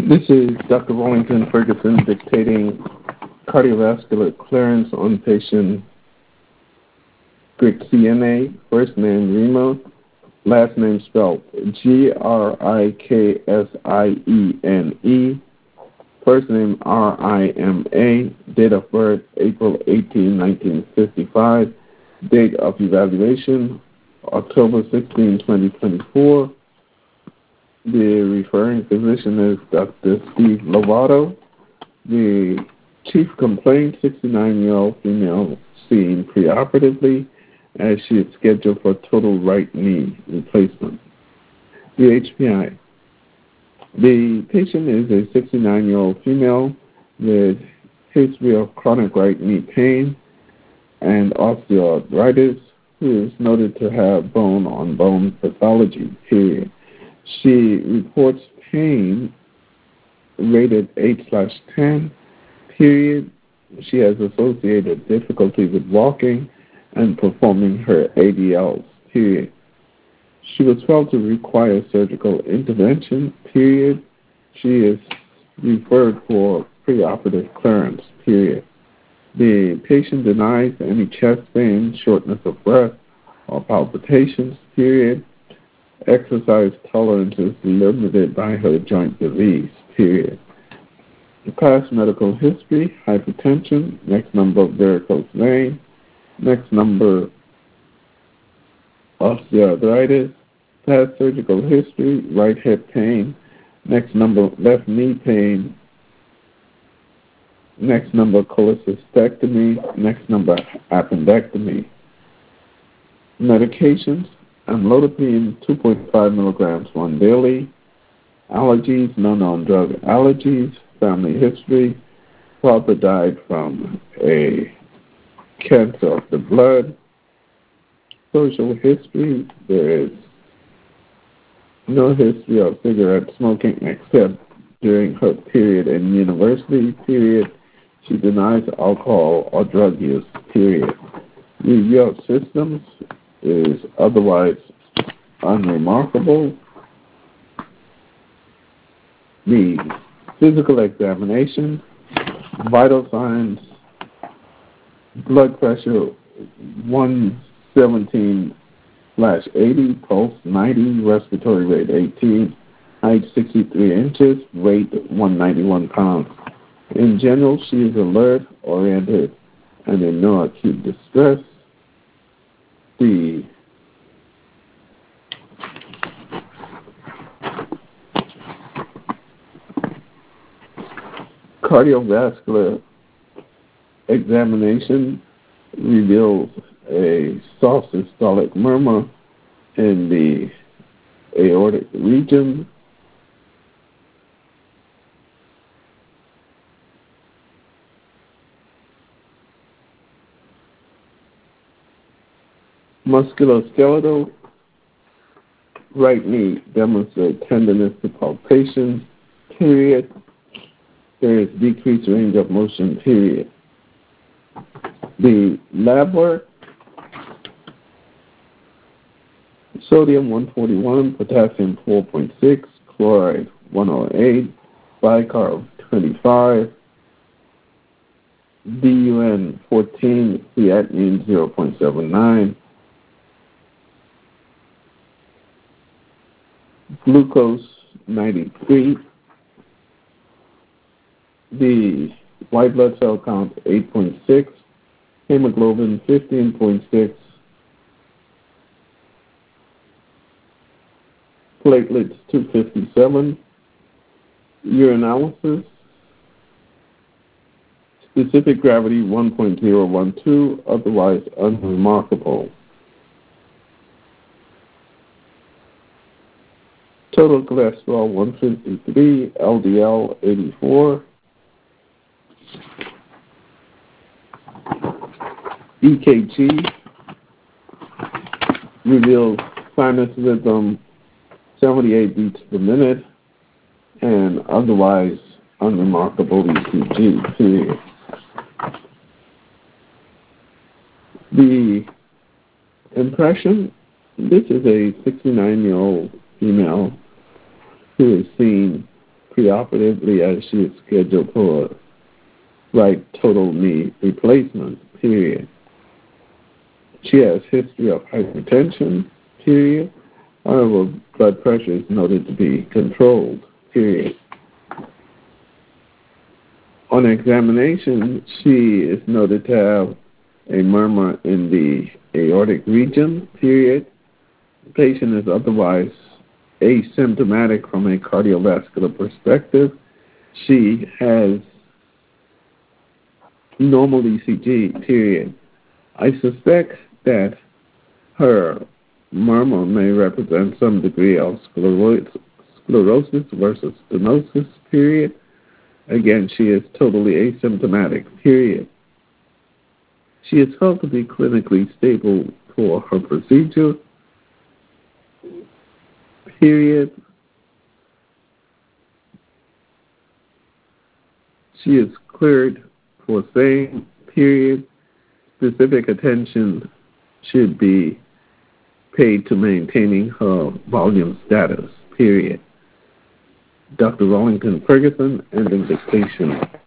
This is Dr. Wellington Ferguson dictating cardiovascular clearance on patient Grixene, first name Rima, last name spelled Grikesine, first name Rima, date of birth April 18, 1955, date of evaluation October 16, 2024. The referring physician is Dr. Steve Lovato. The chief complaint, 69-year-old female seen preoperatively as she is scheduled for total right knee replacement. The HPI. The patient is a 69-year-old female with history of chronic right knee pain and osteoarthritis who is noted to have bone-on-bone pathology, period. She reports pain rated 8/10, period. She has associated difficulty with walking and performing her ADLs, period. She was felt to require surgical intervention, period. She is referred for preoperative clearance, period. The patient denies any chest pain, shortness of breath, or palpitations, period. Exercise tolerance is limited by her joint disease, period. The past medical history, hypertension, next number varicose vein, next number osteoarthritis, past surgical history, right hip pain, next number left knee pain, next number cholecystectomy, next number appendectomy. Medications, amlodipine 2.5 milligrams once daily. Allergies, no known drug allergies. Family history, father died from a cancer of the blood. Social history, there is no history of cigarette smoking except during her period in university, period. She denies alcohol or drug use, period. Review of systems is otherwise unremarkable. The physical examination, vital signs, blood pressure 117/80, pulse 90, respiratory rate 18, height 63 inches, weight 191 pounds. In general, she is alert, oriented, and in no acute distress. The cardiovascular examination reveals a soft systolic murmur in the aortic region. Musculoskeletal, right knee demonstrates tenderness to palpation, period. There is decreased range of motion, period. The lab work, sodium 141, potassium 4.6, chloride 108, bicarb 25, BUN 14, creatinine 0.79, glucose 93, the white blood cell count 8.6, hemoglobin 15.6, platelets 257, urinalysis, specific gravity 1.012, otherwise unremarkable. Total cholesterol 153, LDL 84, EKG reveals sinus rhythm 78 beats per minute and otherwise unremarkable EKG, period. The impression, this is a 69-year-old female who is seen preoperatively as she is scheduled for right total knee replacement, period. She has history of hypertension, period. However, blood pressure is noted to be controlled, period. On examination, she is noted to have a murmur in the aortic region, period. The patient is otherwise asymptomatic from a cardiovascular perspective. She has normal ECG, period. I suspect that her murmur may represent some degree of sclerosis versus stenosis, period. Again, she is totally asymptomatic, period. She is felt to be clinically stable for her procedure, period. She is cleared for same, period. Specific attention should be paid to maintaining her volume status, period. Dr. Rollington Ferguson, ending dictation.